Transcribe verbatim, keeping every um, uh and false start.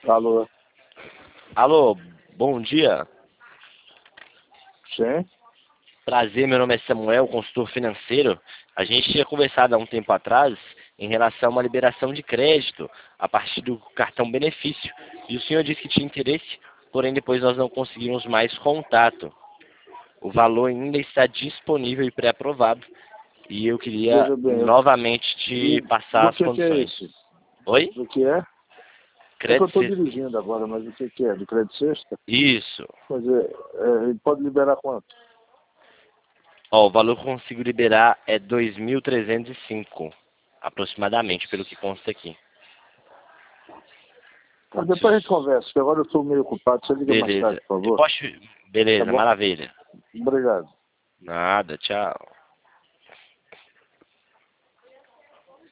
Alô? Alô, bom dia. Sim? Prazer, meu nome é Samuel, consultor financeiro. A gente tinha conversado há um tempo atrás em relação a uma liberação de crédito a partir do cartão benefício. E o senhor disse que tinha interesse, porém depois nós não conseguimos mais contato. O valor ainda está disponível e pré-aprovado. E eu queria Veja bem, eu... novamente te do, passar do as que que é condições. esse? Oi? Do que é? É que eu Crédito estou sexta. dirigindo agora, mas o que que é? Do crédito sexta? Isso. Quer dizer, é, ele pode liberar quanto? Ó, o valor que eu consigo liberar é dois mil trezentos e cinco, aproximadamente, pelo que consta aqui. Tá, depois a gente conversa, porque agora eu estou meio ocupado. Você liga mais tarde, Beleza. por Eu favor. posso... Tá Beleza, bom? maravilha. Obrigado. Nada, tchau.